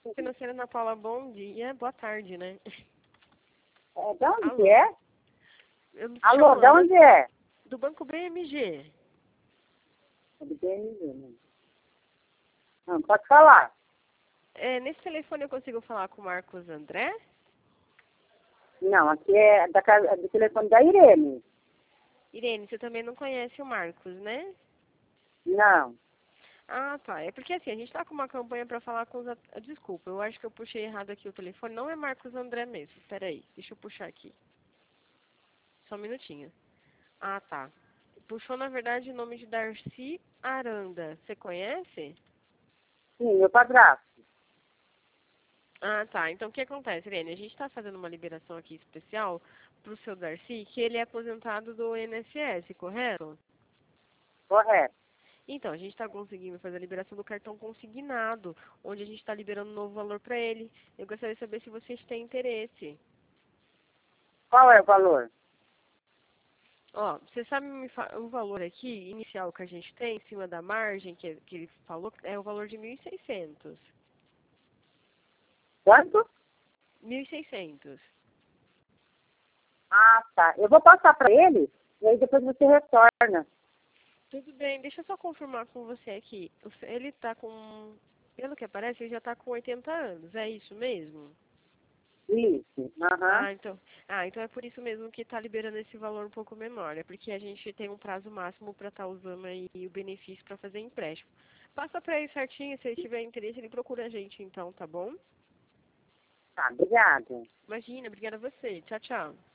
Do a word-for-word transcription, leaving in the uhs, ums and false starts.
Financeira Ana Paula, bom dia, boa tarde, né? É, de onde Alô? que é? Eu me Alô, chamo de Ana, onde é? do Banco B M G. É do B M G, né? Não, pode falar. É, nesse telefone eu consigo falar com o Marcos André? Não, aqui é, da casa, é do telefone da Irene. Irene, você também não conhece o Marcos, né? Não. Ah, tá. É porque assim, a gente tá com uma campanha pra falar com os... at- ah, Desculpa, eu acho que eu puxei errado aqui o telefone. Não é Marcos André mesmo. Peraí, deixa eu puxar aqui. Só um minutinho. Ah, tá. Puxou, na verdade, o nome de Darcy Aranda. Você conhece? Sim, meu padrasto. Ah, tá. Então, o que acontece, Irene? A gente está fazendo uma liberação aqui especial para o seu Darcy, que ele é aposentado do I N S S, correto? Correto. Então, a gente está conseguindo fazer a liberação do cartão consignado, onde a gente está liberando um novo valor para ele. Eu gostaria de saber se vocês têm interesse. Qual é o valor? Ó, você sabe me fa- o valor aqui, inicial que a gente tem, em cima da margem, que, que ele falou, é o valor de mil e seiscentos. Quanto? mil e seiscentos. Ah, tá. Eu vou passar para ele e aí depois você retorna. Tudo bem, deixa eu só confirmar com você aqui. O se- Ele tá com, pelo que aparece, ele já tá com oitenta anos, é isso mesmo? Isso. Aham. Ah, então, ah, então é por isso mesmo que tá liberando esse valor um pouco menor, é porque a gente tem um prazo máximo para estar usando aí o benefício para fazer empréstimo. Passa para ele certinho, se ele tiver interesse, ele procura a gente então, tá bom? Tá, obrigada. Imagina, obrigada a você. Tchau, tchau.